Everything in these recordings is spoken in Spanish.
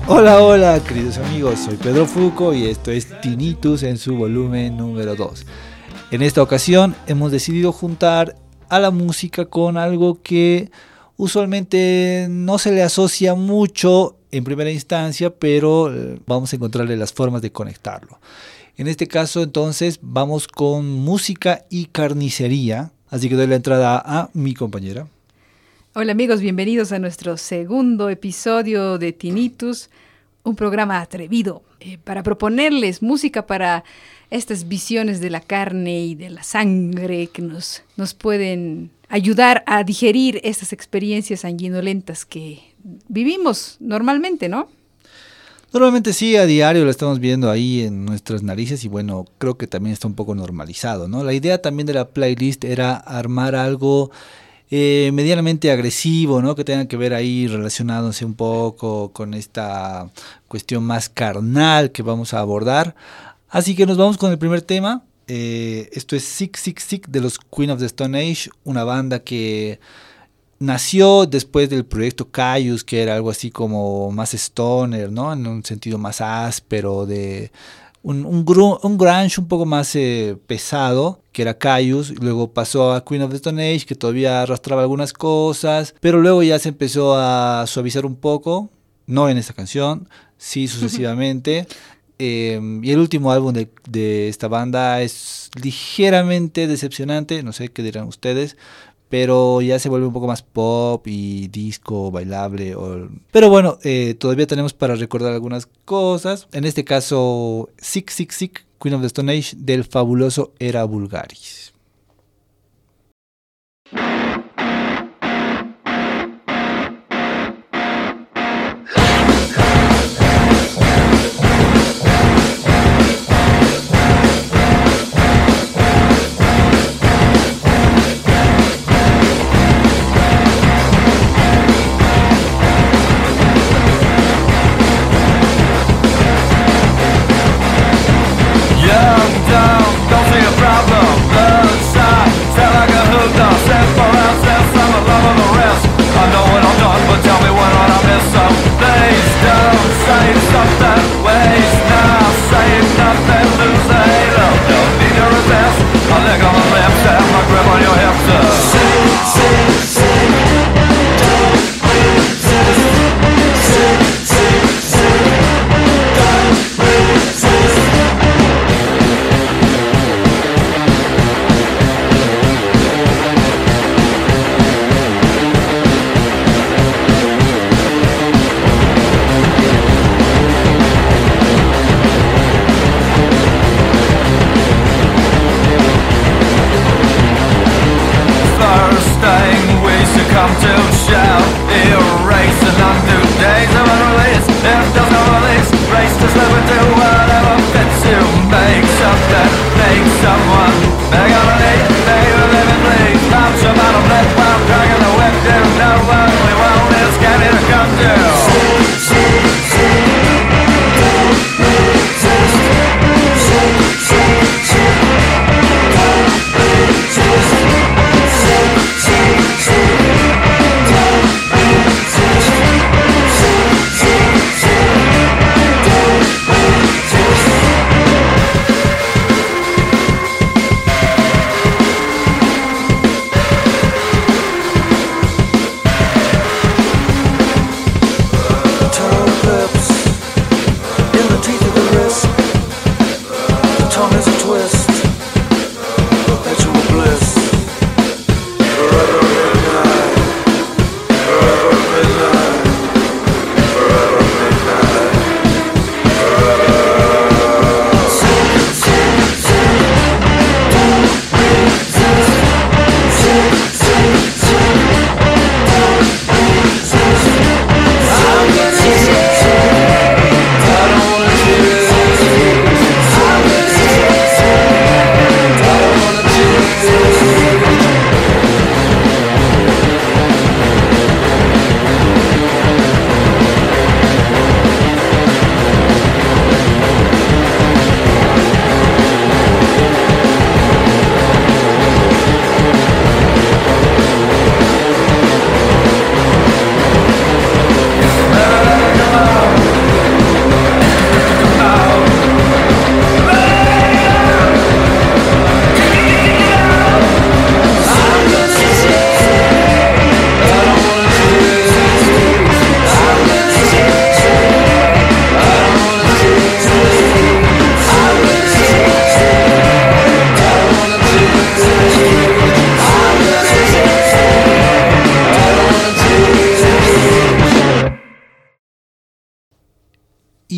Hola, hola, queridos amigos, soy Pedro Fuco y esto es Tinnitus en su volumen número 2. En esta ocasión hemos decidido juntar a la música con algo que usualmente no se le asocia mucho en primera instancia, pero vamos a encontrarle las formas de conectarlo. En este caso, entonces, vamos con música y carnicería, así que doy la entrada a mi compañera. Hola amigos, bienvenidos a nuestro segundo episodio de Tinnitus, un programa atrevido para proponerles música para estas visiones de la carne y de la sangre que nos pueden ayudar a digerir estas experiencias sanguinolentas que vivimos normalmente, ¿no? Normalmente sí, a diario lo estamos viendo ahí en nuestras narices y bueno, creo que también está un poco normalizado, ¿no? La idea también de la playlist era armar algo medianamente agresivo, ¿no? Que tenga que ver ahí relacionándose un poco con esta cuestión más carnal que vamos a abordar. Así que nos vamos con el primer tema. Esto es Sick Sick Sick de los Queen of the Stone Age, una banda que nació después del proyecto Kyuss, que era algo así como más stoner, ¿no? En un sentido más áspero, de un grunge un poco más pesado, que era Kyuss. Luego pasó a Queen of the Stone Age, que todavía arrastraba algunas cosas, pero luego ya se empezó a suavizar un poco, no en esta canción, sí sucesivamente. Y el último álbum de esta banda es ligeramente decepcionante, no sé qué dirán ustedes, pero ya se vuelve un poco más pop y disco, bailable. Pero bueno, todavía tenemos para recordar algunas cosas. En este caso, Sick Sick Sick, Queen of the Stone Age, del fabuloso Era Vulgaris.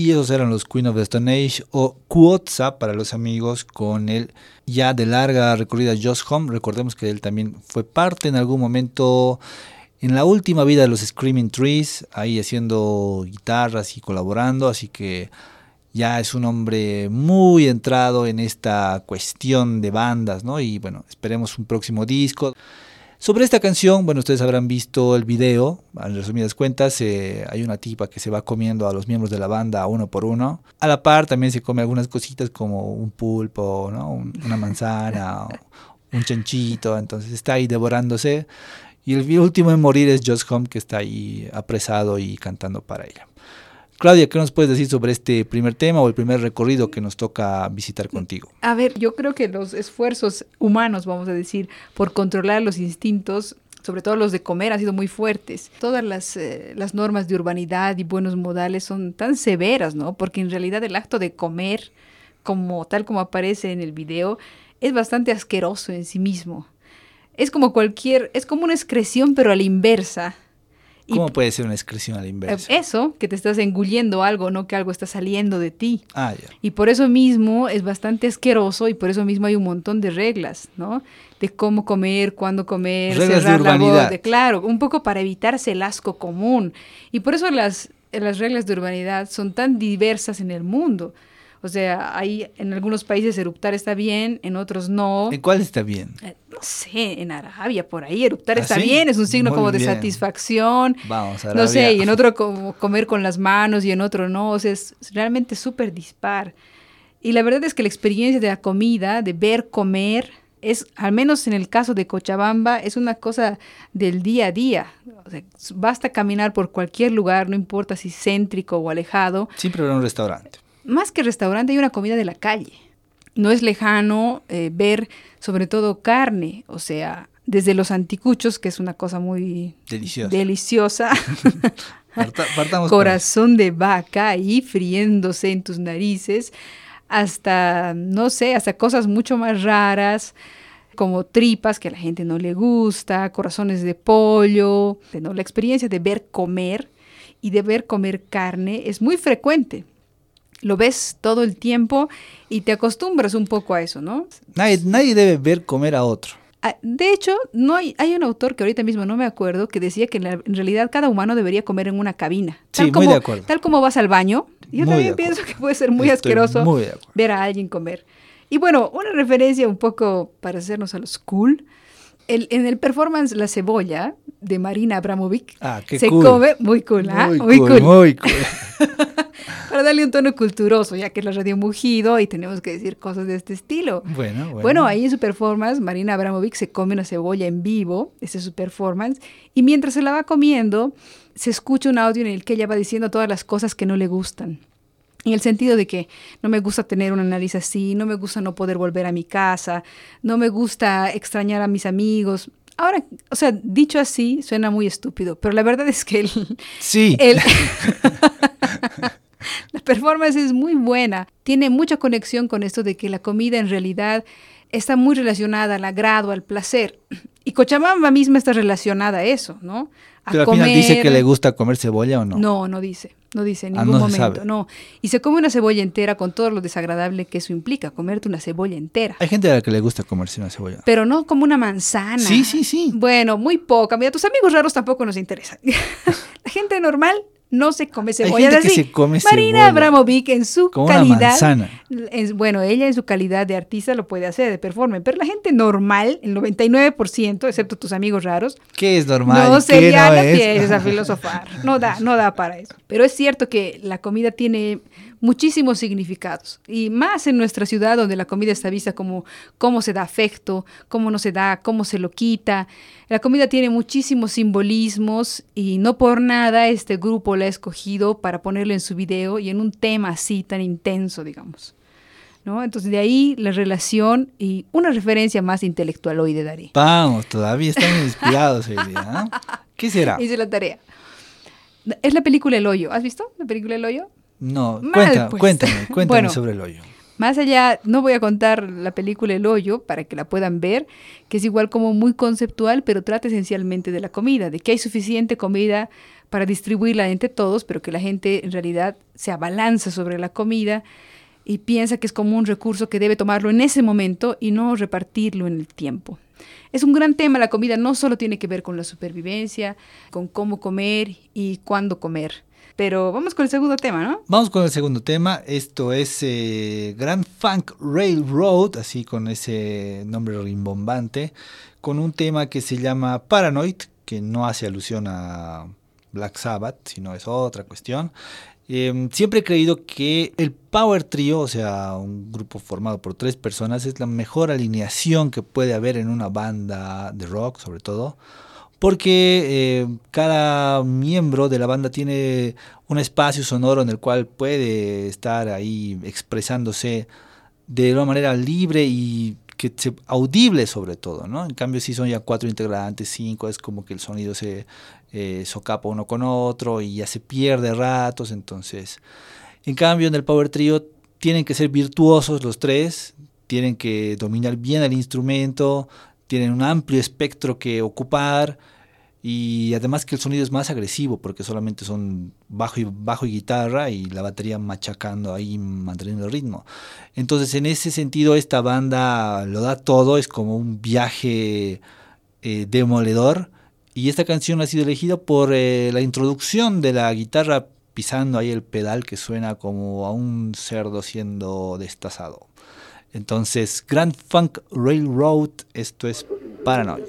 Y esos eran los Queen of the Stone Age o Quotza para los amigos, con el ya de larga recorrida Josh Homme. Recordemos que él también fue parte en algún momento en la última vida de los Screaming Trees, ahí haciendo guitarras y colaborando, así que ya es un hombre muy entrado en esta cuestión de bandas, ¿no? Y bueno, esperemos un próximo disco. Sobre esta canción, bueno, ustedes habrán visto el video, en resumidas cuentas, hay una tipa que se va comiendo a los miembros de la banda uno por uno. A la par también se come algunas cositas como un pulpo, ¿no? Una manzana, un chanchito, entonces está ahí devorándose. Y el último en morir es Josh Homme, que está ahí apresado y cantando para ella. Claudia, ¿qué nos puedes decir sobre este primer tema o el primer recorrido que nos toca visitar contigo? A ver, yo creo que los esfuerzos humanos, vamos a decir, por controlar los instintos, sobre todo los de comer, han sido muy fuertes. Todas las normas de urbanidad y buenos modales son tan severas, ¿no? Porque en realidad el acto de comer, tal como aparece en el video, es bastante asqueroso en sí mismo. Es como una excreción, pero a la inversa. ¿Cómo puede ser una excreción a la inversa? Eso, que te estás engullendo algo, no que algo está saliendo de ti. Ah, ya. Y por eso mismo es bastante asqueroso y por eso mismo hay un montón de reglas, ¿no? De cómo comer, cuándo comer, reglas cerrar de la urbanidad. boca. Claro, un poco para evitarse el asco común. Y por eso las reglas de urbanidad son tan diversas en el mundo. O sea, en algunos países eruptar está bien, en otros no. ¿En cuál está bien? No sé, en Arabia, por ahí, eruptar está ¿sí? bien, es un signo Muy como de bien. satisfacción. Vamos, Arabia. No sé, y en otro como comer con las manos y en otro no, o sea, es realmente súper dispar. Y la verdad es que la experiencia de la comida, de ver comer, es, al menos en el caso de Cochabamba, es una cosa del día a día. O sea, basta caminar por cualquier lugar, no importa si céntrico o alejado. Siempre habrá un restaurante. Más que restaurante, hay una comida de la calle. No es lejano ver sobre todo carne, o sea, desde los anticuchos, que es una cosa muy deliciosa. Partamos corazón de vaca ahí friéndose en tus narices, hasta, no sé, hasta cosas mucho más raras, como tripas que a la gente no le gusta, corazones de pollo, ¿no? La experiencia de ver comer y de ver comer carne es muy frecuente. Lo ves todo el tiempo y te acostumbras un poco a eso, ¿no? Nadie debe ver comer a otro. De hecho, hay un autor que ahorita mismo no me acuerdo que decía que en realidad cada humano debería comer en una cabina. Sí, muy de acuerdo. Tal como vas al baño. Yo también pienso que puede ser muy asqueroso ver a alguien comer. Y bueno, una referencia un poco para hacernos a los cool. En el performance La Cebolla de Marina Abramovic se come muy cool, ¿ah? Muy cool. Para darle un tono culturoso, ya que es la radio Mugido y tenemos que decir cosas de este estilo. Bueno, ahí en su performance, Marina Abramovic se come una cebolla en vivo, esa es su performance, y mientras se la va comiendo, se escucha un audio en el que ella va diciendo todas las cosas que no le gustan. En el sentido de que no me gusta tener una nariz así, no me gusta no poder volver a mi casa, no me gusta extrañar a mis amigos. Ahora, o sea, dicho así, suena muy estúpido, pero la verdad es que la performance es muy buena. Tiene mucha conexión con esto de que la comida en realidad está muy relacionada al agrado, al placer. Y Cochabamba misma está relacionada a eso, ¿no? Pero al final dice que le gusta comer cebolla o no. No dice en ningún momento, no. Y se come una cebolla entera con todo lo desagradable que eso implica, comerte una cebolla entera. Hay gente a la que le gusta comerse una cebolla. Pero no como una manzana. Sí. Bueno, muy poca. Mira, tus amigos raros tampoco nos interesan. La gente normal no se come cebolla. Hay gente que se come Marina Abramovic en su como calidad. Una manzana. Bueno, ella en su calidad de artista lo puede hacer, de performer. Pero la gente normal, el 99%, excepto tus amigos raros. ¿Qué es normal? No sería no empieces a filosofar. No da para eso. Pero es cierto que la comida tiene muchísimos significados. Y más en nuestra ciudad, donde la comida está vista como cómo se da afecto, cómo no se da, cómo se lo quita. La comida tiene muchísimos simbolismos y no por nada este grupo la ha escogido para ponerlo en su video y en un tema así tan intenso, digamos, ¿no? Entonces de ahí la relación y una referencia más intelectual hoy de Darí. Vamos, todavía estamos inspirados hoy día, ¿eh? ¿Qué será? Hice la tarea. Es la película El Hoyo. ¿Has visto la película El Hoyo? No, cuéntame bueno, sobre El Hoyo. Más allá, no voy a contar la película El Hoyo para que la puedan ver, que es igual como muy conceptual, pero trata esencialmente de la comida, de que hay suficiente comida para distribuirla entre todos, pero que la gente en realidad se abalanza sobre la comida y piensa que es como un recurso que debe tomarlo en ese momento y no repartirlo en el tiempo. Es un gran tema, la comida no solo tiene que ver con la supervivencia, con cómo comer y cuándo comer. Pero vamos con el segundo tema, ¿no? Vamos con el segundo tema. Esto es Grand Funk Railroad, así con ese nombre rimbombante, con un tema que se llama Paranoid, que no hace alusión a Black Sabbath, sino es otra cuestión. Siempre he creído que el Power Trio, o sea, un grupo formado por 3 personas, es la mejor alineación que puede haber en una banda de rock, sobre todo, porque cada miembro de la banda tiene un espacio sonoro en el cual puede estar ahí expresándose de una manera libre y que sea audible sobre todo, ¿no? En cambio, si son ya 4 integrantes, 5, es como que el sonido se socapa uno con otro y ya se pierde a ratos. Entonces, en cambio, en el Power Trio tienen que ser virtuosos los 3, tienen que dominar bien el instrumento, tienen un amplio espectro que ocupar y además que el sonido es más agresivo porque solamente son bajo y guitarra y la batería machacando ahí, manteniendo el ritmo. Entonces, en ese sentido, esta banda lo da todo, es como un viaje demoledor. Y esta canción ha sido elegida por la introducción de la guitarra pisando ahí el pedal que suena como a un cerdo siendo destazado. Entonces, Grand Funk Railroad, esto es Paranoid.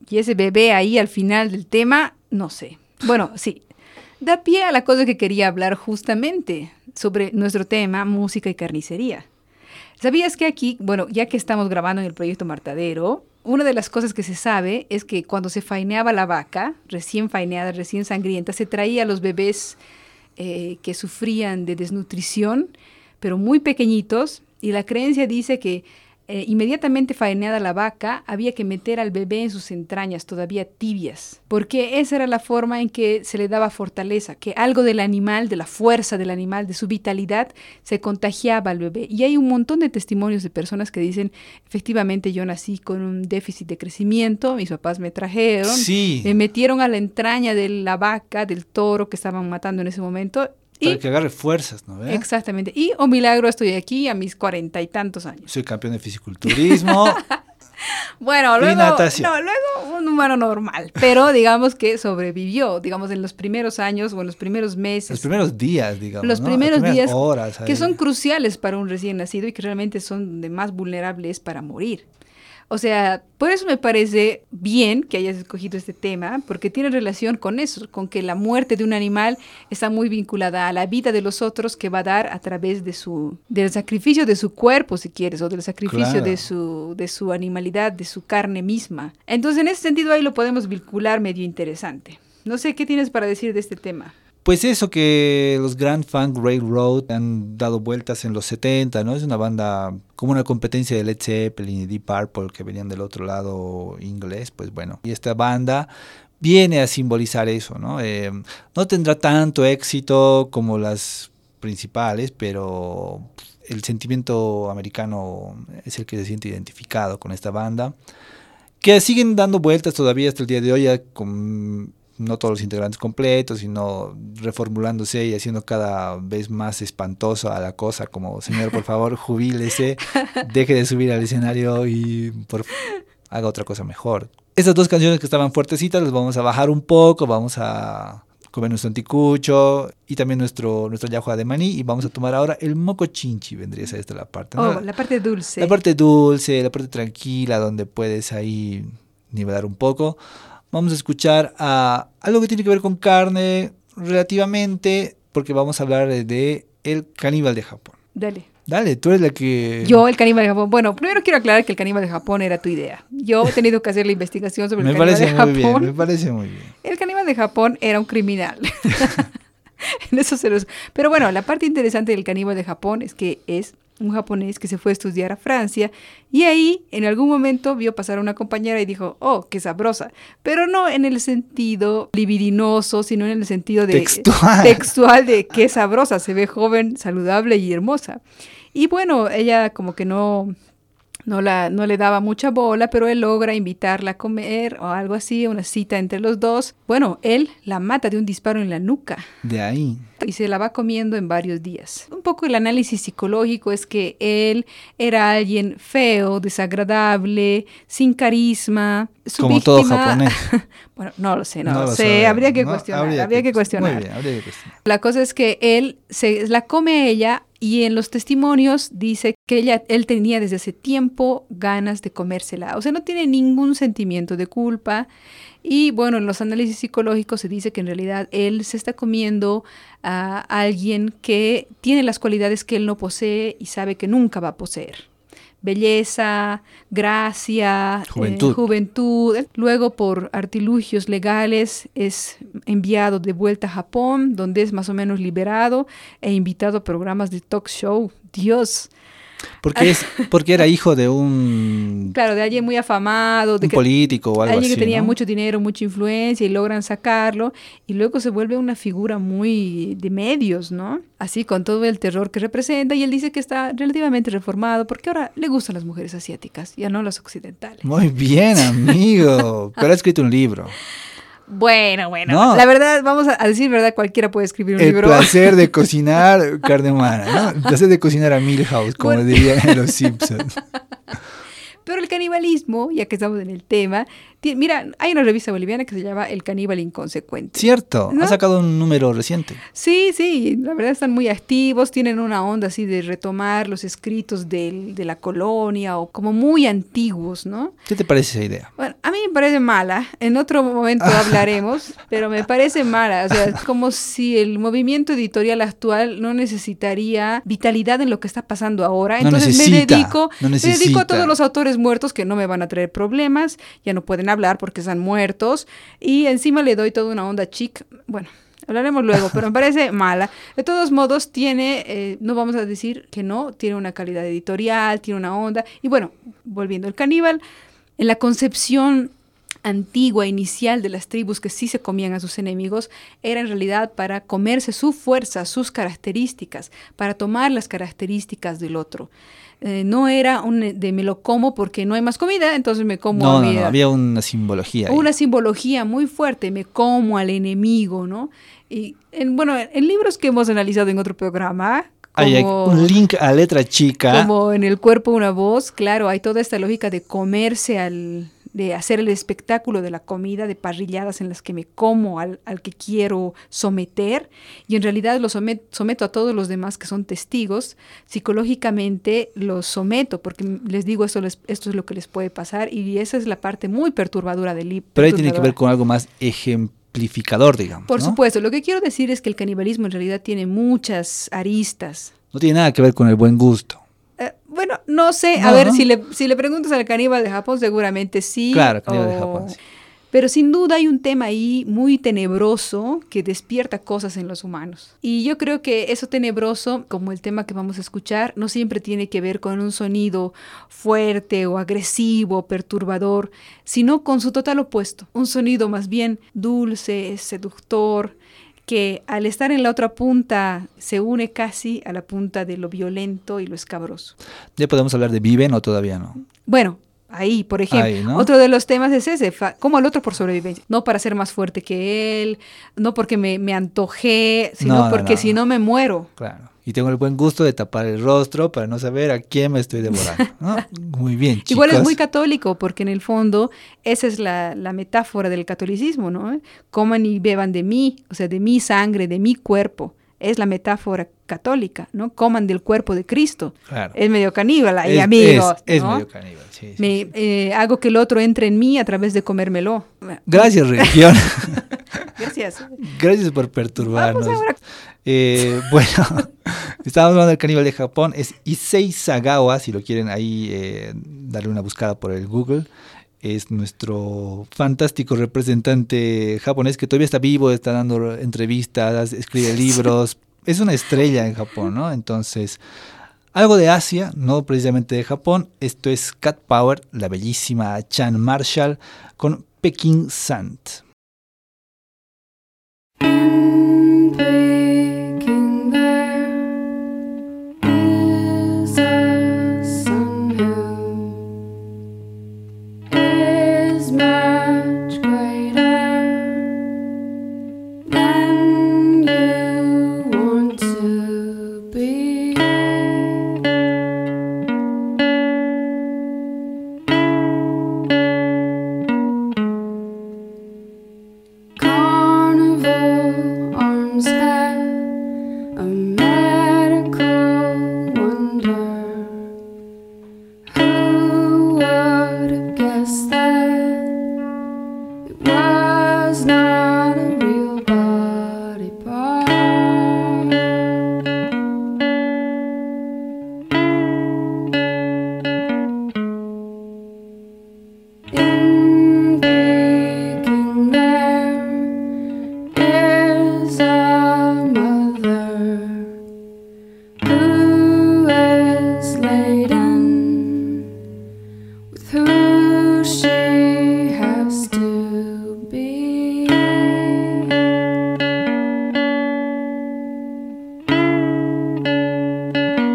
Y ese bebé ahí al final del tema, no sé. Bueno, sí, da pie a la cosa que quería hablar justamente sobre nuestro tema, música y carnicería. ¿Sabías que aquí, bueno, ya que estamos grabando en el proyecto Martadero, una de las cosas que se sabe es que cuando se faineaba la vaca, recién faineada, recién sangrienta, se traía a los bebés que sufrían de desnutrición, pero muy pequeñitos, y la creencia dice que inmediatamente faeneada la vaca, había que meter al bebé en sus entrañas todavía tibias, porque esa era la forma en que se le daba fortaleza, que algo del animal, de la fuerza del animal, de su vitalidad, se contagiaba al bebé. Y hay un montón de testimonios de personas que dicen, efectivamente yo nací con un déficit de crecimiento, mis papás me trajeron, Sí. me metieron a la entraña de la vaca, del toro que estaban matando en ese momento. Para que agarre fuerzas, ¿no? Exactamente. Y, oh milagro, estoy aquí a mis 40 y tantos años. Soy campeón de fisiculturismo. Bueno, y natación. luego un humano normal, pero digamos que sobrevivió, digamos, en los primeros años o en los primeros meses. Los primeros días, digamos. Los ¿no? primeros Las días horas, que son cruciales para un recién nacido y que realmente son de más vulnerables para morir. O sea, por eso me parece bien que hayas escogido este tema, porque tiene relación con eso, con que la muerte de un animal está muy vinculada a la vida de los otros que va a dar a través del sacrificio de su cuerpo, si quieres, o del sacrificio de su animalidad, de su carne misma. Entonces, en ese sentido, ahí lo podemos vincular medio interesante. No sé, ¿qué tienes para decir de este tema? Pues eso, que los Grand Funk Railroad han dado vueltas en los 70, ¿no? Es una banda como una competencia de Led Zeppelin y Deep Purple que venían del otro lado inglés, pues bueno. Y esta banda viene a simbolizar eso, ¿no? No tendrá tanto éxito como las principales, pero el sentimiento americano es el que se siente identificado con esta banda, que siguen dando vueltas todavía hasta el día de hoy, ya con no todos los integrantes completos, sino reformulándose y haciendo cada vez más espantoso a la cosa, como, señor, por favor, jubílese, deje de subir al escenario y haga otra cosa mejor. Estas dos canciones que estaban fuertecitas las vamos a bajar un poco, vamos a comer nuestro anticucho y también nuestro yahua de maní, y vamos a tomar ahora el moco chinchi, vendría a ser esta la parte, ¿no? Oh, la parte dulce. La parte dulce, la parte tranquila, donde puedes ahí nivelar un poco. Vamos a escuchar a algo que tiene que ver con carne relativamente, porque vamos a hablar de El Caníbal de Japón. Dale, tú eres la que... Yo, El Caníbal de Japón. Bueno, primero quiero aclarar que El Caníbal de Japón era tu idea. Yo he tenido que hacer la investigación sobre El Caníbal de Japón. Me parece muy bien. El Caníbal de Japón era un criminal. Pero bueno, la parte interesante del Caníbal de Japón es que es un japonés que se fue a estudiar a Francia y ahí en algún momento vio pasar a una compañera y dijo, oh, qué sabrosa, pero no en el sentido libidinoso, sino en el sentido de textual de qué sabrosa, se ve joven, saludable y hermosa. Y bueno, ella como que no le daba mucha bola, pero él logra invitarla a comer o algo así, una cita entre los dos. Bueno, él la mata de un disparo en la nuca. De ahí. Y se la va comiendo en varios días. Un poco el análisis psicológico es que él era alguien feo, desagradable, sin carisma. Como víctima, todo japonés. Bueno, no lo sé. Habría que cuestionar. Muy bien, habría que cuestionar. La cosa es que él se la come a ella y en los testimonios dice que él tenía desde hace tiempo ganas de comérsela. O sea, no tiene ningún sentimiento de culpa. Y bueno, en los análisis psicológicos se dice que en realidad él se está comiendo a alguien que tiene las cualidades que él no posee y sabe que nunca va a poseer. Belleza, gracia, juventud. Luego, por artilugios legales, es enviado de vuelta a Japón, donde es más o menos liberado e invitado a programas de talk show. Dios. Porque era hijo de un... Claro, de alguien muy afamado. Un político o algo así, alguien que tenía ¿no? mucho dinero, mucha influencia y logran sacarlo. Y luego se vuelve una figura muy de medios, ¿no? Así, con todo el terror que representa. Y él dice que está relativamente reformado porque ahora le gustan las mujeres asiáticas, ya no las occidentales. Muy bien, amigo. Pero ha escrito un libro. Bueno, no. La verdad, vamos a decir verdad, cualquiera puede escribir un libro. El placer de cocinar carne humana, ¿no? El placer de cocinar a Milhouse, como dirían en Los Simpsons. Pero el canibalismo, ya que estamos en el tema, mira, hay una revista boliviana que se llama El Caníbal Inconsecuente. Cierto, ¿no? Ha sacado un número reciente. Sí, la verdad están muy activos, tienen una onda así de retomar los escritos de la colonia o como muy antiguos, ¿no? ¿Qué te parece esa idea? Bueno, a mí mí me parece mala. En otro momento hablaremos, pero me parece mala. O sea, es como si el movimiento editorial actual no necesitaría vitalidad en lo que está pasando ahora. Entonces me dedico a todos los autores muertos que no me van a traer problemas, ya no pueden hablar porque están muertos, y encima le doy toda una onda chic. Bueno, hablaremos luego, pero me parece mala. De todos modos, tiene, no vamos a decir que no, tiene una calidad editorial, tiene una onda. Y bueno, volviendo al caníbal, en la concepción antigua, inicial de las tribus que sí se comían a sus enemigos, era en realidad para comerse su fuerza, sus características, para tomar las características del otro. No era de me lo como porque no hay más comida, entonces me como a mi... No, había una simbología ahí. Una simbología muy fuerte, me como al enemigo, ¿no? Y en libros que hemos analizado en otro programa, hay un link a Letra Chica. Como en El cuerpo una voz, claro, hay toda esta lógica de comerse de hacer el espectáculo de la comida, de parrilladas en las que me como al que quiero someter, y en realidad lo someto a todos los demás que son testigos. Psicológicamente los someto, porque les digo esto es lo que les puede pasar, y esa es la parte muy perturbadora del libro. Pero ahí tiene que ver con algo más ejemplificador, digamos. Por supuesto, lo que quiero decir es que el canibalismo en realidad tiene muchas aristas. No tiene nada que ver con el buen gusto. Bueno, no sé, a ver, si le preguntas al caníbal de Japón, seguramente sí. Claro, caníbal de Japón, sí. Pero sin duda hay un tema ahí muy tenebroso que despierta cosas en los humanos. Y yo creo que eso tenebroso, como el tema que vamos a escuchar, no siempre tiene que ver con un sonido fuerte o agresivo, perturbador, sino con su total opuesto. Un sonido más bien dulce, seductor, que al estar en la otra punta se une casi a la punta de lo violento y lo escabroso. ¿Ya podemos hablar de Viven o todavía no? Bueno, ahí, por ejemplo, ¿no? Otro de los temas es ese, como al otro por sobrevivencia. No para ser más fuerte que él, no porque me antojé, sino porque si no me muero. Claro. Y tengo el buen gusto de tapar el rostro para no saber a quién me estoy devorando, ¿no? Muy bien, chicos. Igual es muy católico, porque en el fondo esa es la metáfora del catolicismo, ¿no? Coman y beban de mí, o sea, de mi sangre, de mi cuerpo. Es la metáfora católica, ¿no? Coman del cuerpo de Cristo. Claro. Es medio caníbal ahí, amigos. Es medio caníbal, sí. Hago que el otro entre en mí a través de comérmelo. Gracias, religión. Gracias. Gracias por perturbarnos. Bueno, estábamos hablando del caníbal de Japón. Es Issei Sagawa, si lo quieren ahí darle una buscada por el Google. Es nuestro fantástico representante japonés que todavía está vivo, está dando entrevistas, escribe libros. Es una estrella en Japón, ¿no? Entonces, algo de Asia, no precisamente de Japón. Esto es Cat Power, la bellísima Chan Marshall con Peking Sant.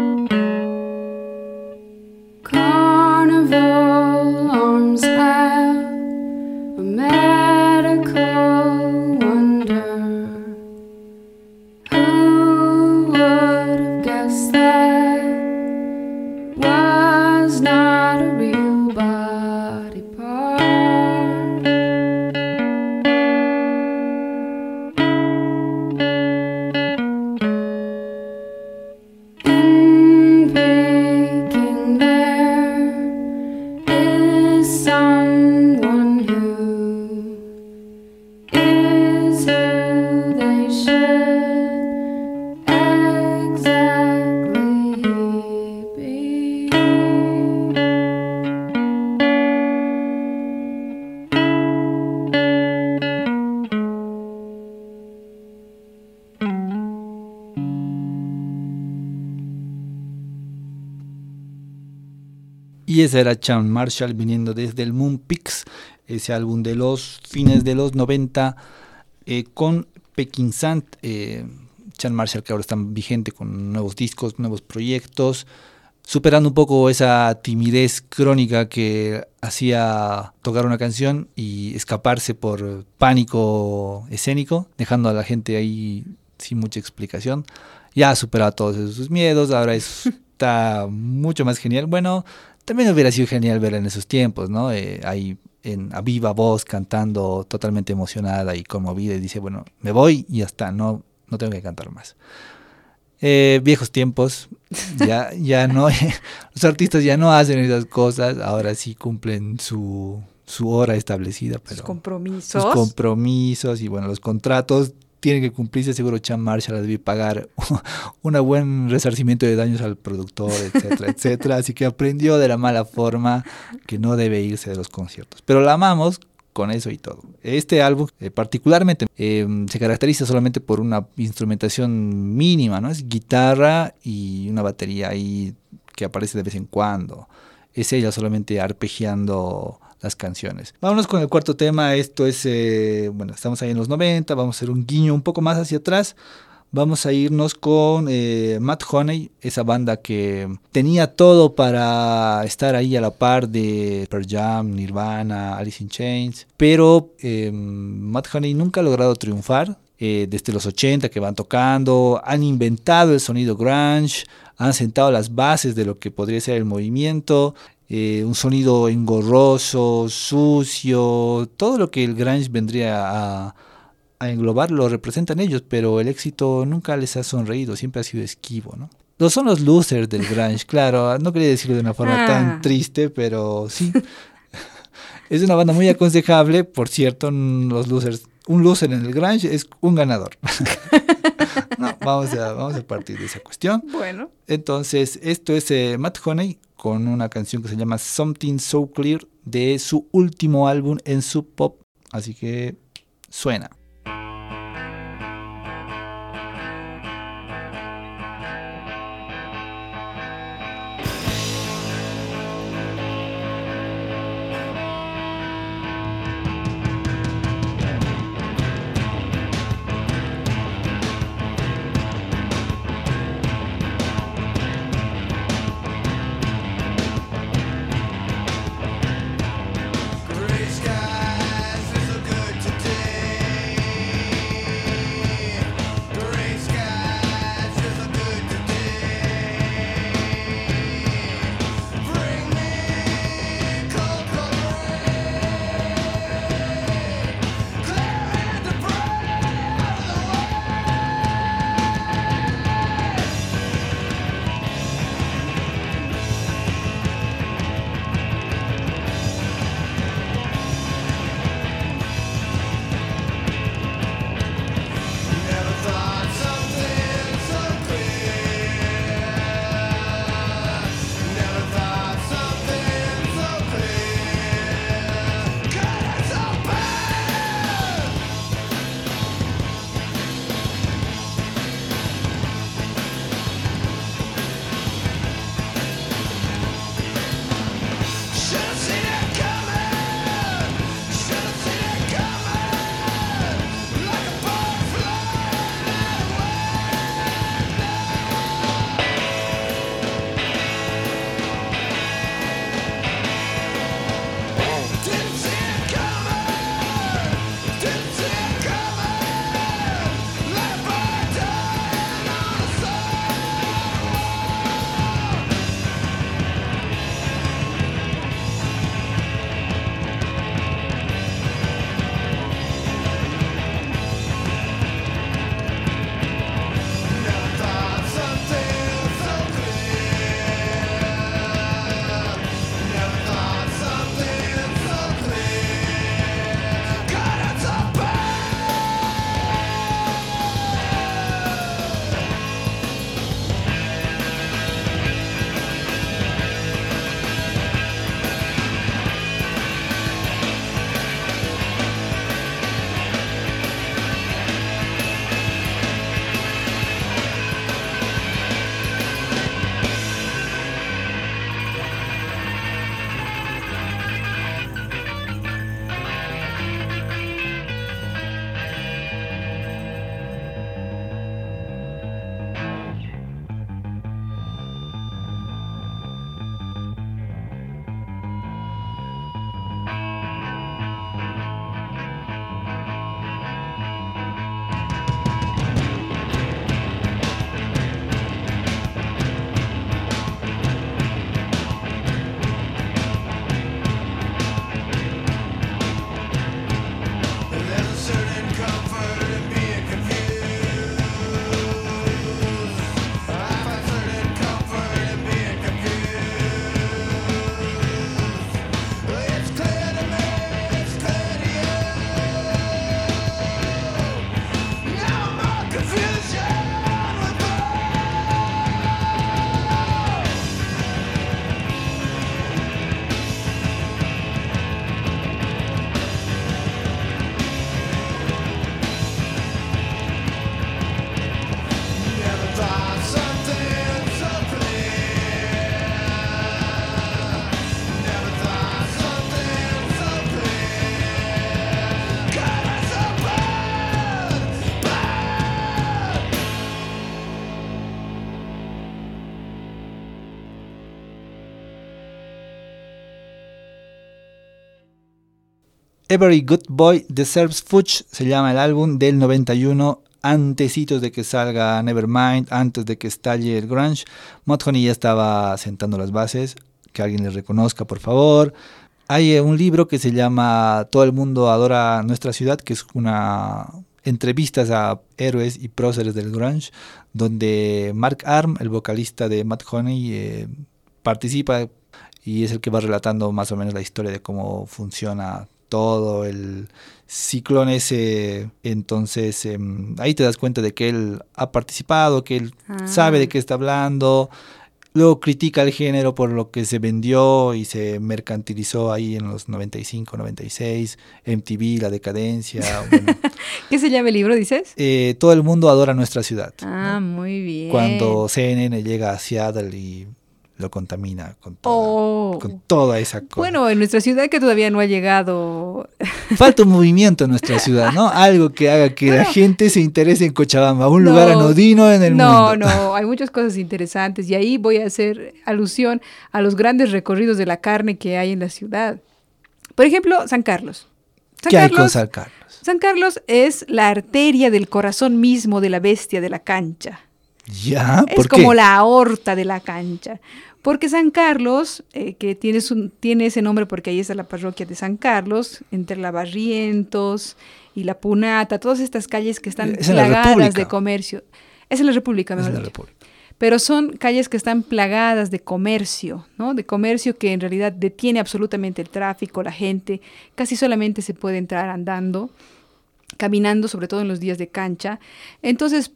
Carnival arms have Y ese era Chan Marshall viniendo desde el Moon Peaks, ese álbum de los fines de los 90 con Peking Sant. Chan Marshall, que ahora está vigente con nuevos discos, nuevos proyectos, superando un poco esa timidez crónica que hacía tocar una canción y escaparse por pánico escénico, dejando a la gente ahí sin mucha explicación. Ya ha superado todos sus miedos, ahora está mucho más genial. Bueno, también hubiera sido genial verla en esos tiempos, ¿no? Ahí a viva voz, cantando totalmente emocionada y conmovida, y dice, bueno, me voy y ya está, no tengo que cantar más. Viejos tiempos, ya no, los artistas ya no hacen esas cosas, ahora sí cumplen su hora establecida, pero sus compromisos y bueno, los contratos tienen que cumplirse. Seguro Chan Marshall debe pagar un buen resarcimiento de daños al productor, etcétera, etcétera, así que aprendió de la mala forma que no debe irse de los conciertos, pero la amamos con eso y todo. Este álbum particularmente se caracteriza solamente por una instrumentación mínima, ¿no? Es guitarra y una batería ahí que aparece de vez en cuando. Es ella solamente arpegiando las canciones. Vámonos con el cuarto tema. Esto es, bueno, estamos ahí en los 90, vamos a hacer un guiño un poco más hacia atrás. Vamos a irnos con Mudhoney, esa banda que tenía todo para estar ahí a la par de Pearl Jam, Nirvana, Alice in Chains, pero Mudhoney nunca ha logrado triunfar. Desde los 80 que van tocando, han inventado el sonido grunge, han sentado las bases de lo que podría ser el movimiento, un sonido engorroso, sucio, todo lo que el grunge vendría a englobar lo representan ellos, pero el éxito nunca les ha sonreído, siempre ha sido esquivo, ¿no? Son los losers del grunge, claro, no quería decirlo de una forma tan triste, pero sí. Es una banda muy aconsejable, por cierto, los losers. Un loser en el grunge es un ganador. No, vamos a partir de esa cuestión. Bueno. Entonces, esto es Mudhoney con una canción que se llama Something So Clear de su último álbum en Sub Pop, así que suena. Gray skies feel good today. Every Good Boy Deserves Fudge se llama el álbum del 91, antecitos de que salga Nevermind, antes de que estalle el grunge. Mudhoney ya estaba sentando las bases, que alguien le reconozca por favor. Hay un libro que se llama Todo el mundo adora nuestra ciudad, que es una entrevistas a héroes y próceres del grunge, donde Mark Arm, el vocalista de Mudhoney, participa y es el que va relatando más o menos la historia de cómo funciona todo el ciclón ese. Entonces ahí te das cuenta de que él ha participado, que él sabe de qué está hablando. Luego critica el género por lo que se vendió y se mercantilizó ahí en los 95, 96, MTV, la decadencia. Bueno. ¿Qué se llama el libro, dices? Todo el mundo adora nuestra ciudad. Ah, ¿no? Muy bien. Cuando CNN llega a Seattle y lo contamina con toda esa cosa. Bueno, en nuestra ciudad que todavía no ha llegado. Falta un movimiento en nuestra ciudad, ¿no? Algo que haga que la gente se interese en Cochabamba, un lugar anodino en el mundo. No, hay muchas cosas interesantes y ahí voy a hacer alusión a los grandes recorridos de la carne que hay en la ciudad. Por ejemplo, San Carlos. ¿Qué hay con San Carlos? San Carlos es la arteria del corazón mismo de la bestia de la cancha. ¿Ya? ¿Por qué? Es como la aorta de la cancha. Porque San Carlos, que tiene ese nombre porque ahí está la parroquia de San Carlos, entre la Barrientos y la Punata, todas estas calles que están plagadas de comercio. Es en la República, mejor dicho. Pero son calles que están plagadas de comercio, ¿no? De comercio que en realidad detiene absolutamente el tráfico, la gente. Casi solamente se puede entrar andando, caminando, sobre todo en los días de cancha. Entonces,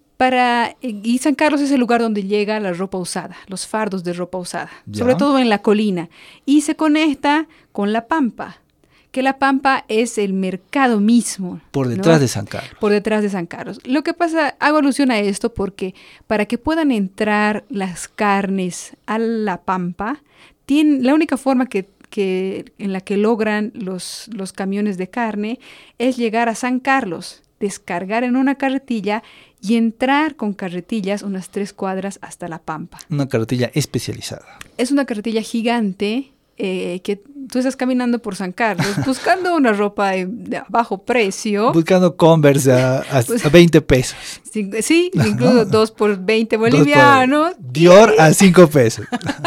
y San Carlos es el lugar donde llega la ropa usada, los fardos de ropa usada, sobre todo en la colina, y se conecta con la Pampa, que la Pampa es el mercado mismo. Por detrás de San Carlos. Por detrás de San Carlos. Lo que pasa, hago alusión a esto porque para que puedan entrar las carnes a la Pampa, la única forma en la que logran los camiones de carne es llegar a San Carlos, descargar en una carretilla y entrar con carretillas unas 3 cuadras hasta la Pampa. Una carretilla especializada. Es una carretilla gigante que tú estás caminando por San Carlos buscando una ropa de bajo precio. Buscando Converse a 20 pesos. Sí, incluso 2 por 20 bolivianos. Dior a 5 pesos.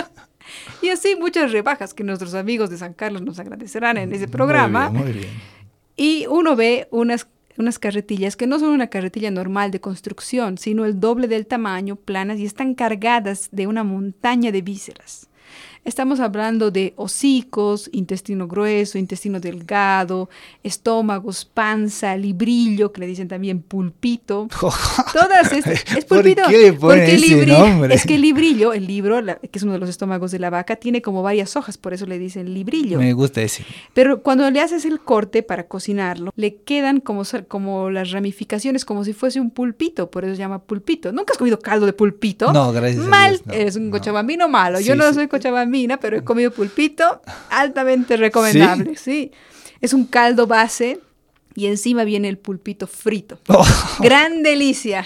Y así muchas rebajas que nuestros amigos de San Carlos nos agradecerán en ese programa. Muy bien. Y uno ve unas carretillas que no son una carretilla normal de construcción, sino el doble del tamaño, planas, y están cargadas de una montaña de vísceras. Estamos hablando de hocicos, intestino grueso, intestino delgado, estómagos, panza, librillo, que le dicen también pulpito. Todas estas. Es pulpito. ¿Por qué le ponen ese nombre? Es que el librillo, que es uno de los estómagos de la vaca, tiene como varias hojas, por eso le dicen librillo. Me gusta ese. Pero cuando le haces el corte para cocinarlo, le quedan como las ramificaciones, como si fuese un pulpito, por eso se llama pulpito. ¿Nunca has comido caldo de pulpito? No, gracias a Dios, no. Eres un cochabambino malo. Yo no soy cochabambina, pero he comido pulpito, altamente recomendable. ¿Sí? Es un caldo base y encima viene el pulpito frito. Gran delicia.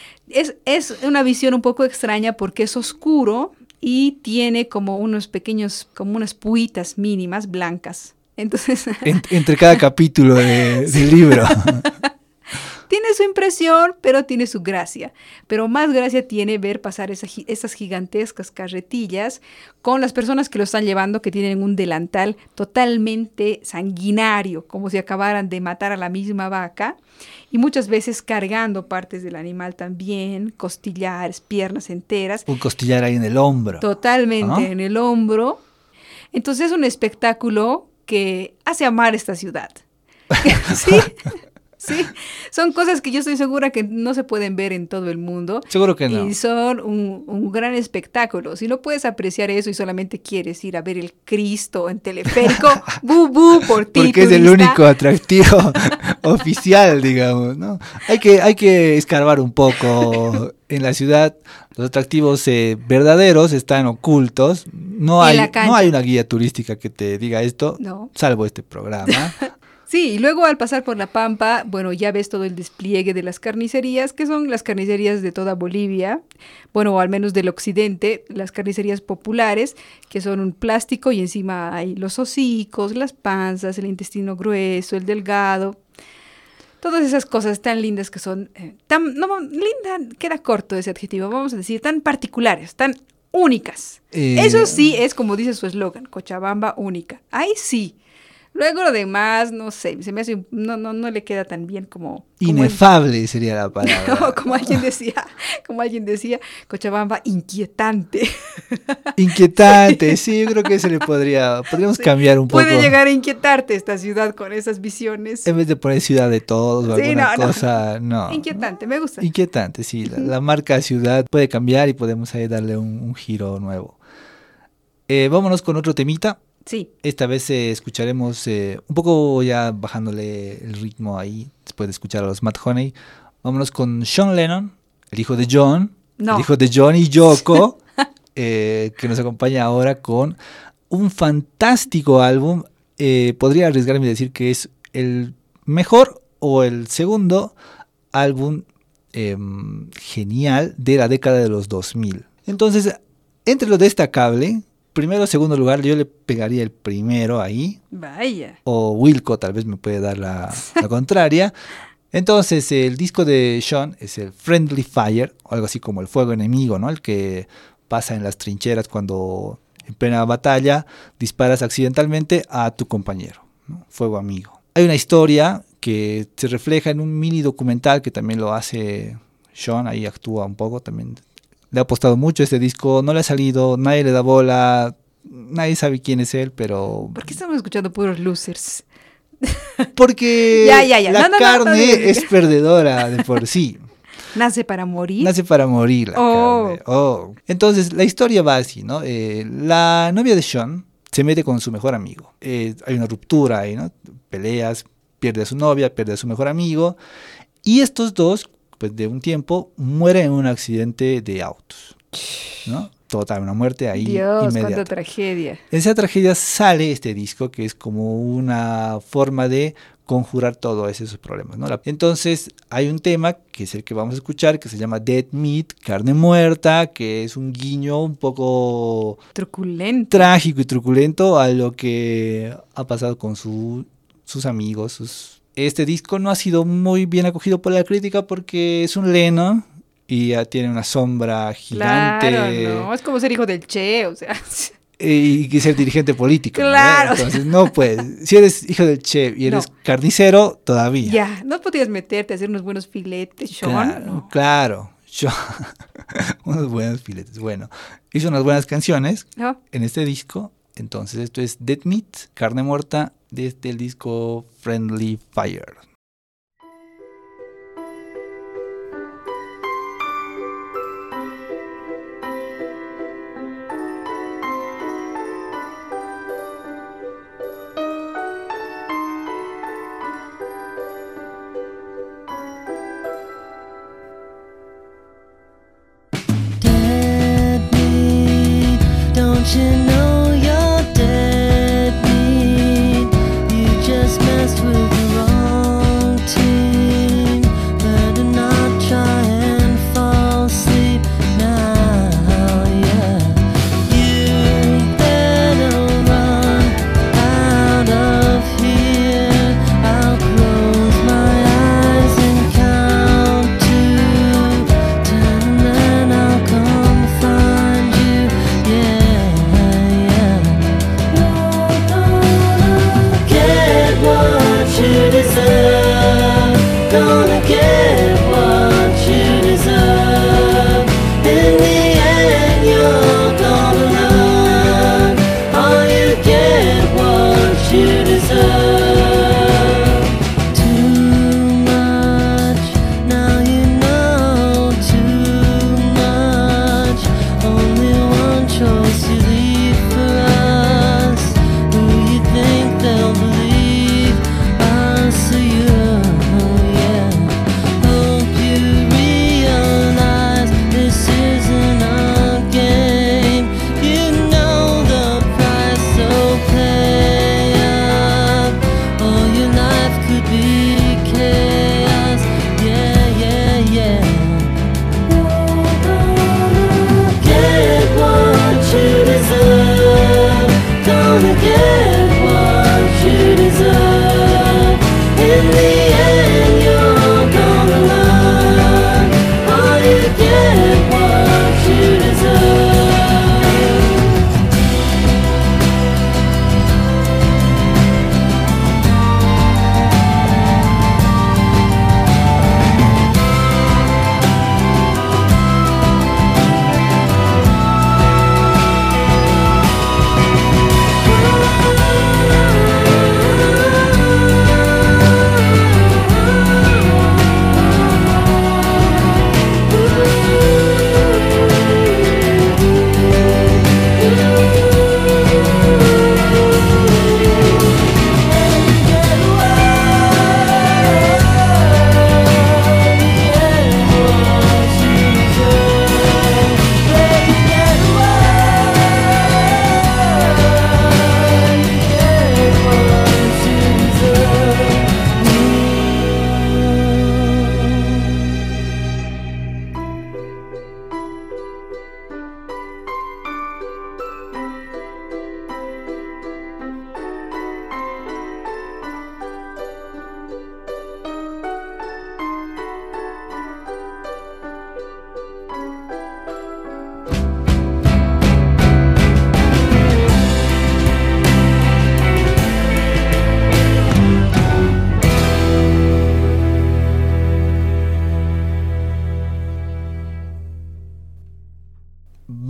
Es una visión un poco extraña porque es oscuro y tiene como unos pequeños, como unas puitas mínimas blancas. Entonces, entre cada capítulo del libro. Tiene su impresión, pero tiene su gracia. Pero más gracia tiene ver pasar esas gigantescas carretillas con las personas que lo están llevando, que tienen un delantal totalmente sanguinario, como si acabaran de matar a la misma vaca, y muchas veces cargando partes del animal también, costillares, piernas enteras. Un costillar ahí en el hombro. Totalmente en el hombro. Entonces es un espectáculo que hace amar esta ciudad. ¿Sí? Sí, son cosas que yo estoy segura que no se pueden ver en todo el mundo. Seguro que no. Y son un gran espectáculo. Si no puedes apreciar eso y solamente quieres ir a ver el Cristo en teleférico, por ti, porque turista. Es el único atractivo oficial, digamos, ¿no? Hay que escarbar un poco en la ciudad. Los atractivos verdaderos están ocultos. No hay una guía turística que te diga esto, salvo este programa. Sí, y luego al pasar por La Pampa, bueno, ya ves todo el despliegue de las carnicerías, que son las carnicerías de toda Bolivia, bueno, o al menos del occidente, las carnicerías populares, que son un plástico y encima hay los hocicos, las panzas, el intestino grueso, el delgado. Todas esas cosas tan lindas que son, linda, queda corto ese adjetivo, vamos a decir, tan particulares, tan únicas. Eso sí es como dice su eslogan, Cochabamba única. Ahí sí. Luego lo demás, no sé, se me hace, no le queda tan bien como inefable sería la palabra. No, como alguien decía, Cochabamba inquietante. Inquietante, sí, yo creo que podríamos cambiar un poco. Puede llegar a inquietarte esta ciudad con esas visiones. En vez de poner ciudad de todos o alguna cosa, no. Inquietante, me gusta. Inquietante, sí, la marca ciudad puede cambiar y podemos ahí darle un giro nuevo. Vámonos con otro temita. Sí. Esta vez escucharemos un poco ya bajándole el ritmo ahí, después de escuchar a los Mad Honey. Vámonos con John Lennon, el hijo de John, el hijo de John y Yoko, que nos acompaña ahora con un fantástico álbum. Podría arriesgarme a decir que es el mejor o el segundo álbum genial de la década de los 2000. Entonces, entre lo destacable, primero o segundo lugar, yo le pegaría el primero ahí. Vaya. O Wilco tal vez me puede dar la contraria. Entonces, el disco de Sean es el Friendly Fire, o algo así como el fuego enemigo, ¿no? El que pasa en las trincheras cuando en plena batalla disparas accidentalmente a tu compañero, ¿no? Fuego amigo. Hay una historia que se refleja en un mini documental que también lo hace Sean, ahí actúa un poco también. Le ha apostado mucho este disco, no le ha salido, nadie le da bola, nadie sabe quién es él, pero... ¿Por qué estamos escuchando puros losers? Porque la carne es perdedora de por sí. ¿Nace para morir? Nace para morir la carne. Oh. Entonces, la historia va así, ¿no? La novia de Sean se mete con su mejor amigo. Hay una ruptura ahí, ¿no? Peleas, pierde a su novia, pierde a su mejor amigo. Y estos dos, pues de un tiempo, mueren en un accidente de autos, ¿no? Total, una muerte ahí Dios, inmediata. cuánta tragedia. En esa tragedia sale este disco, que es como una forma de conjurar todos esos problemas, ¿no? Entonces, hay un tema, que es el que vamos a escuchar, que se llama Dead Meat, carne muerta, que es un guiño un poco... truculento. Trágico y truculento a lo que ha pasado con sus amigos, Este disco no ha sido muy bien acogido por la crítica porque es un Lennon y ya tiene una sombra gigante. Claro, no, es como ser hijo del Che, o sea. Y ser dirigente político. Claro. ¿No? Entonces, no puedes. Si eres hijo del Che y eres carnicero, todavía. Ya, no podías meterte a hacer unos buenos filetes, Sean. Claro. Unos buenos filetes. Bueno, hizo unas buenas canciones en este disco. Entonces, esto es Dead Meat, carne muerta, desde el disco Friendly Fire. With the wrong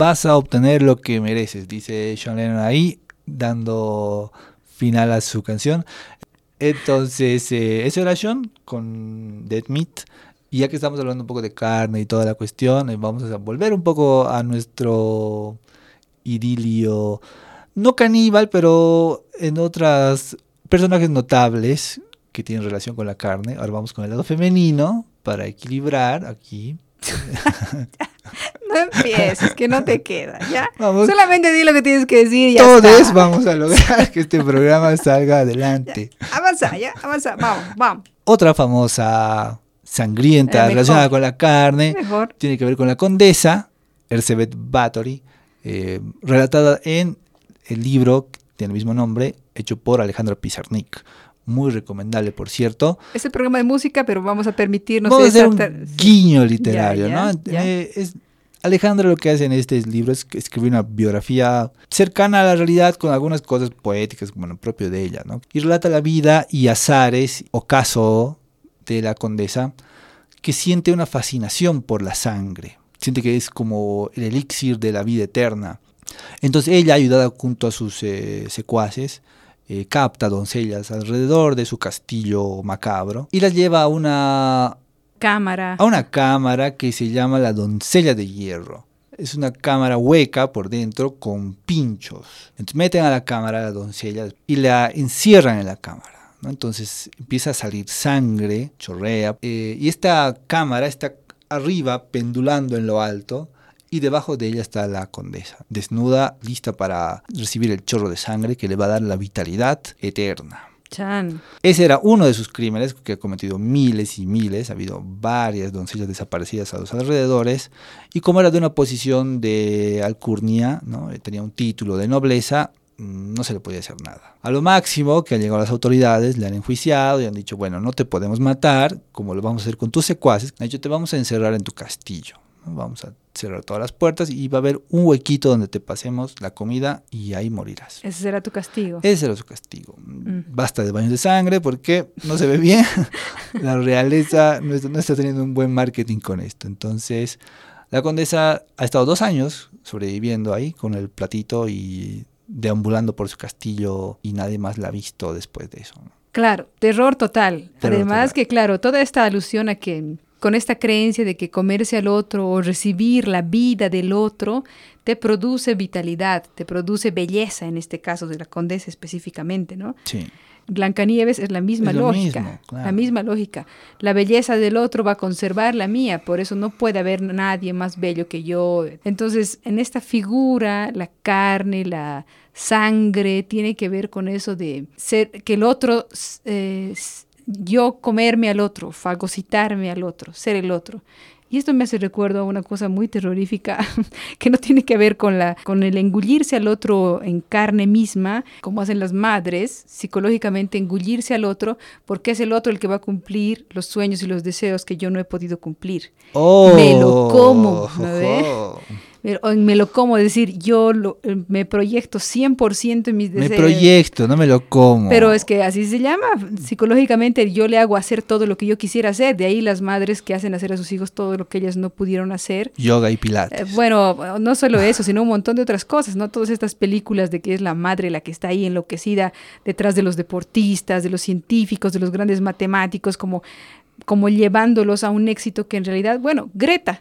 vas a obtener lo que mereces, dice John Lennon ahí, dando final a su canción. Entonces, eso era John con Dead Meat. Y ya que estamos hablando un poco de carne y toda la cuestión, vamos a volver un poco a nuestro idilio, no caníbal, pero en otras personajes notables que tienen relación con la carne. Ahora vamos con el lado femenino para equilibrar aquí. No empieces, que no te queda, ¿ya? Vamos. Solamente di lo que tienes que decir y ya Todos está. vamos a lograr que este programa salga adelante. Ya, avanza, vamos. Otra famosa sangrienta Mejor. relacionada con la carne Mejor. tiene que ver con la condesa Elizabeth Bathory, relatada en el libro que tiene el mismo nombre, hecho por Alejandro Pizarnik. Muy recomendable, por cierto. Es el programa de música, pero vamos a permitirnos... Vamos a hacer un guiño literario, ¿no? Ya. Alejandro lo que hace en este libro es escribir una biografía cercana a la realidad con algunas cosas poéticas, como lo propio de ella, ¿no? Y relata la vida y azares, ocaso de la condesa, que siente una fascinación por la sangre. Siente que es como el elixir de la vida eterna. Entonces ella, ayudada junto a sus secuaces, capta doncellas alrededor de su castillo macabro y las lleva a una cámara que se llama la doncella de hierro. Es una cámara hueca por dentro con pinchos. Entonces meten a la cámara a la doncella y la encierran en la cámara, ¿no? Entonces empieza a salir sangre, chorrea, y esta cámara está arriba pendulando en lo alto. Y debajo de ella está la condesa, desnuda, lista para recibir el chorro de sangre que le va a dar la vitalidad eterna. Chan. Ese era uno de sus crímenes, que ha cometido miles y miles. Ha habido varias doncellas desaparecidas a los alrededores. Y como era de una posición de alcurnia, ¿no? Tenía un título de nobleza, no se le podía hacer nada. A lo máximo que han llegado las autoridades, le han enjuiciado y han dicho, bueno, no te podemos matar, como lo vamos a hacer con tus secuaces. Han dicho, te vamos a encerrar en tu castillo. Vamos a cerrar todas las puertas y va a haber un huequito donde te pasemos la comida y ahí morirás. Ese será tu castigo. Ese será su castigo. Basta de baños de sangre porque no se ve bien. La realeza no está teniendo un buen marketing con esto. Entonces, la condesa ha estado 2 años sobreviviendo ahí con el platito y deambulando por su castillo y nadie más la ha visto después de eso, ¿no? Claro, terror total. Además que, claro, toda esta alusión a que con esta creencia de que comerse al otro o recibir la vida del otro te produce vitalidad, te produce belleza, en este caso de la condesa específicamente, ¿no? Sí. Blancanieves es la misma lógica, mismo, claro. La misma lógica. La belleza del otro va a conservar la mía, por eso no puede haber nadie más bello que yo. Entonces, en esta figura, la carne, la sangre, tiene que ver con eso de ser, que el otro, yo comerme al otro, fagocitarme al otro, ser el otro. Y esto me hace recuerdo a una cosa muy terrorífica que no tiene que ver con el engullirse al otro en carne misma, como hacen las madres, psicológicamente engullirse al otro, porque es el otro el que va a cumplir los sueños y los deseos que yo no he podido cumplir. Me lo como, ¿no ves? Me lo como, es decir, me proyecto 100% en mis deseos. Me proyecto, no me lo como. Pero es que así se llama. Psicológicamente yo le hago hacer todo lo que yo quisiera hacer. De ahí las madres que hacen hacer a sus hijos todo lo que ellas no pudieron hacer. Yoga y pilates. Bueno, no solo eso, sino un montón de otras cosas, ¿no? Todas estas películas de que es la madre la que está ahí enloquecida detrás de los deportistas, de los científicos, de los grandes matemáticos, como llevándolos a un éxito que en realidad, bueno, Greta...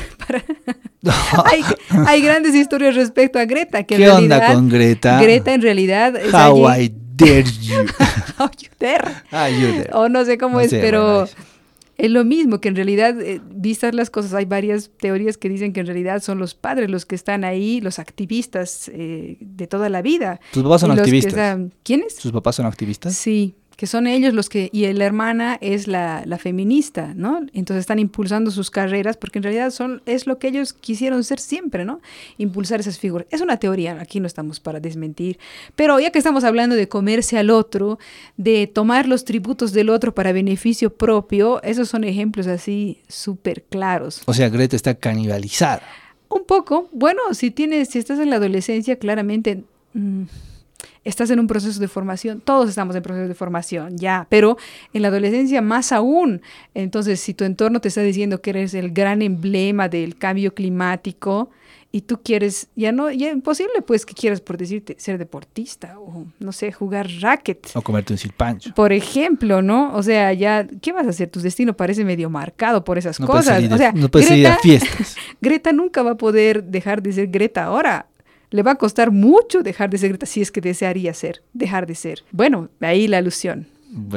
hay grandes historias respecto a Greta. Que ¿Qué onda con Greta? Greta en realidad es How I dare you. How you dare. You dare. O no sé cómo no es, sé, pero bueno, es lo mismo, que en realidad, vistas las cosas, hay varias teorías que dicen que en realidad son los padres los que están ahí, los activistas de toda la vida. ¿Tus papás son activistas? ¿Quiénes? ¿Sus papás son activistas? Sí, que son ellos los que, y la hermana es la feminista, ¿no? Entonces están impulsando sus carreras porque en realidad es lo que ellos quisieron ser siempre, ¿no? Impulsar esas figuras. Es una teoría, aquí no estamos para desmentir, pero ya que estamos hablando de comerse al otro, de tomar los tributos del otro para beneficio propio, esos son ejemplos así súper claros. O sea, Greta está canibalizada. Un poco, bueno, si estás en la adolescencia, claramente... estás en un proceso de formación, todos estamos en proceso de formación, ya, pero en la adolescencia más aún. Entonces, si tu entorno te está diciendo que eres el gran emblema del cambio climático y tú quieres, ya imposible pues que quieras, por decirte, ser deportista o, no sé, jugar racket. O comerte un silpancho. Por ejemplo, ¿no? O sea, ya, ¿qué vas a hacer? Tu destino parece medio marcado por esas cosas. No puedes ir a fiestas. Greta nunca va a poder dejar de ser Greta ahora. Le va a costar mucho dejar de ser Greta si es que desearía dejar de ser. Bueno, ahí la alusión.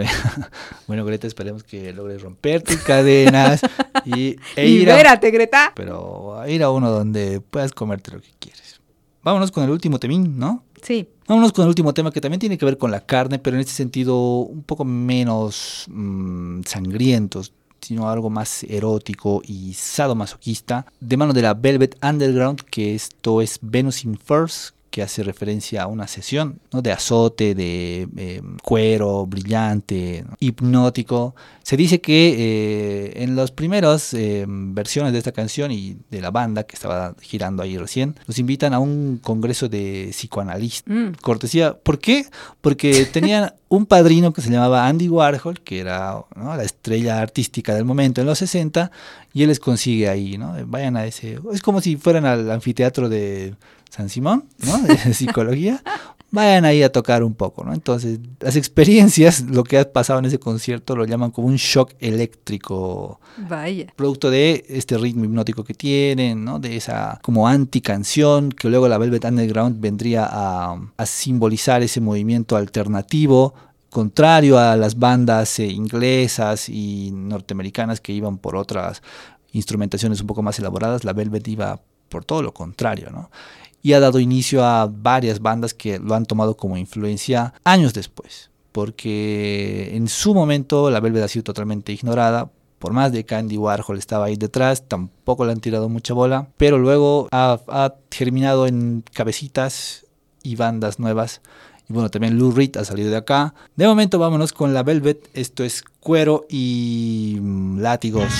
Bueno, Greta, esperemos que logres romper tus cadenas Libérate, Greta. Pero ir a uno donde puedas comerte lo que quieres. Vámonos con el último temín, ¿no? Sí. Vámonos con el último tema que también tiene que ver con la carne, pero en este sentido un poco menos sangrientos, sino algo más erótico y sadomasoquista, de mano de la Velvet Underground, que esto es Venus in Furs, que hace referencia a una sesión, ¿no?, de azote, de cuero brillante, ¿no?, hipnótico. Se dice que en las primeras versiones de esta canción y de la banda que estaba girando ahí recién, los invitan a un congreso de psicoanalistas. Cortesía. ¿Por qué? Porque tenían un padrino que se llamaba Andy Warhol, que era, ¿no?, la estrella artística del momento en los 60, y él les consigue ahí, ¿no? Vayan a ese... Es como si fueran al anfiteatro de San Simón, ¿no?, de psicología. Vayan ahí a tocar un poco, ¿no? Entonces, las experiencias, lo que ha pasado en ese concierto, lo llaman como un shock eléctrico. Vaya. Producto de este ritmo hipnótico que tienen, ¿no?, de esa como anticanción, que luego la Velvet Underground vendría a simbolizar ese movimiento alternativo, contrario a las bandas inglesas y norteamericanas que iban por otras instrumentaciones un poco más elaboradas. La Velvet iba por todo lo contrario, ¿no? Y ha dado inicio a varias bandas que lo han tomado como influencia años después, porque en su momento la Velvet ha sido totalmente ignorada. Por más de que Andy Warhol estaba ahí detrás, tampoco le han tirado mucha bola, pero luego ha germinado en cabecitas y bandas nuevas. Y bueno, también Lou Reed ha salido de acá. De momento vámonos con la Velvet. Esto es cuero y látigos.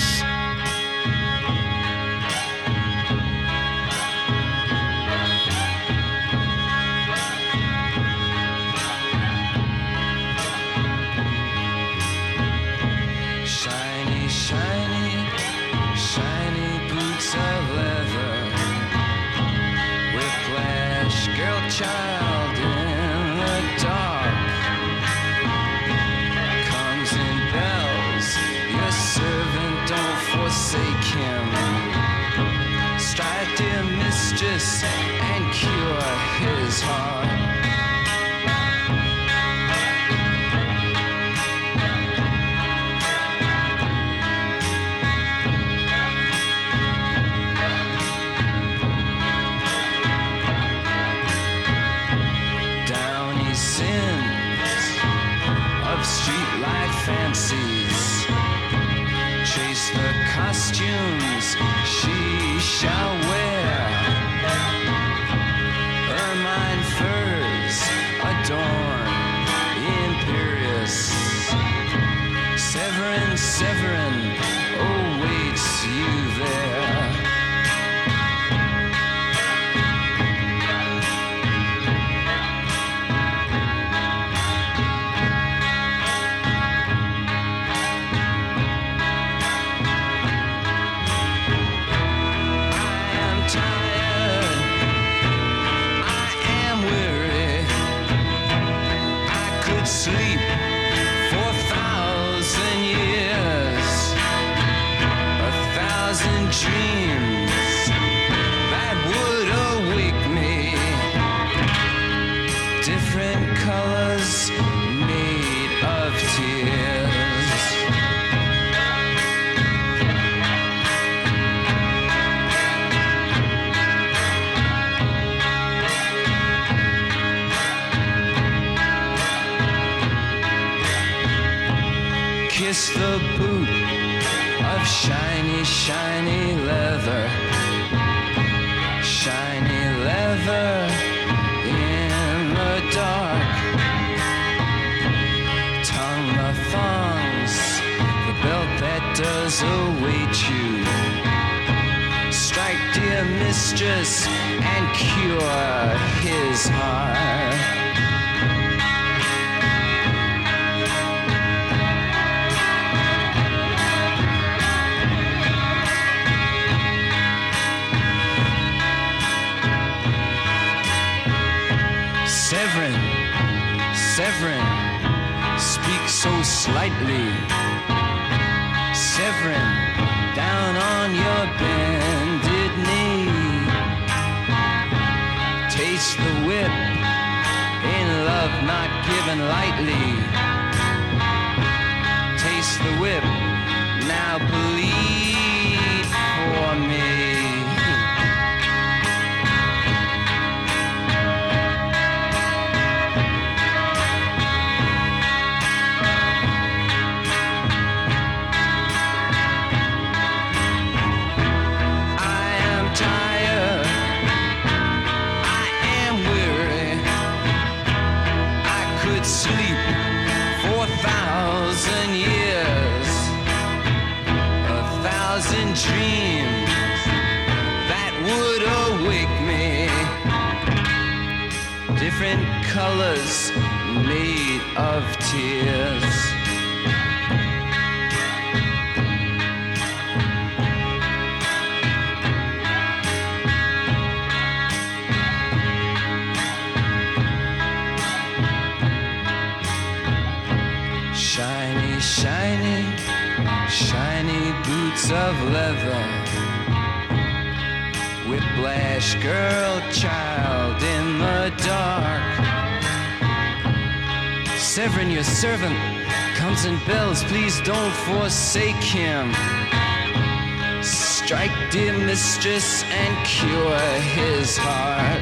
Child in the dark comes in bells. Your servant, don't forsake him. Strike, dear mistress, and cure his heart. Fancies, chase the costumes she shall wear. Ermine furs adorn the imperious. Severin, Severin awaits you there. Sleep for 1,000 years, 1,000 dreams that would awake me. Different colors made of tears. Kiss the boot of shiny, shiny leather. Shiny leather in the dark. Tongue the thongs, the belt that does await you. Strike, dear mistress, and cure his heart. so slightly. Severin, down on your bended knee. Taste the whip, in love not given lightly. Taste the whip, now bleed for me. Sleep for 1,000 years, 1,000 dreams that would awake me. Different colors made of tears. Shiny, shiny, shiny boots of leather. Whiplash girl, child in the dark. Severin, your servant, comes in bells. Please don't forsake him. Strike, dear mistress, and cure his heart.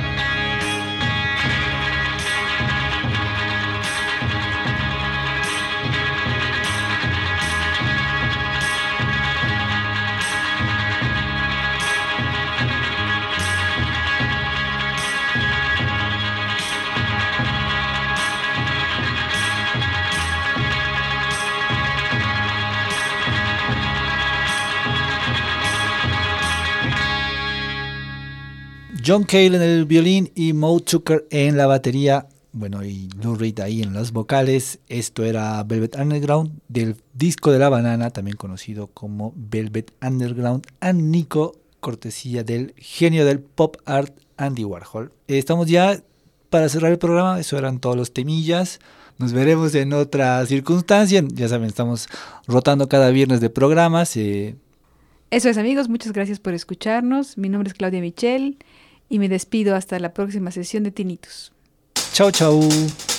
John Cale en el violín y Moe Tucker en la batería, bueno, y Lou Reed ahí en las vocales. Esto era Velvet Underground del disco de la banana, también conocido como Velvet Underground and Nico, cortesía del genio del pop art Andy Warhol. Estamos ya para cerrar el programa, eso eran todos los temillas. Nos veremos en otra circunstancia, ya saben, estamos rotando cada viernes de programas. Eso es, amigos, muchas gracias por escucharnos. Mi nombre es Claudia Michel y me despido hasta la próxima sesión de Tinnitus. Chau, chau.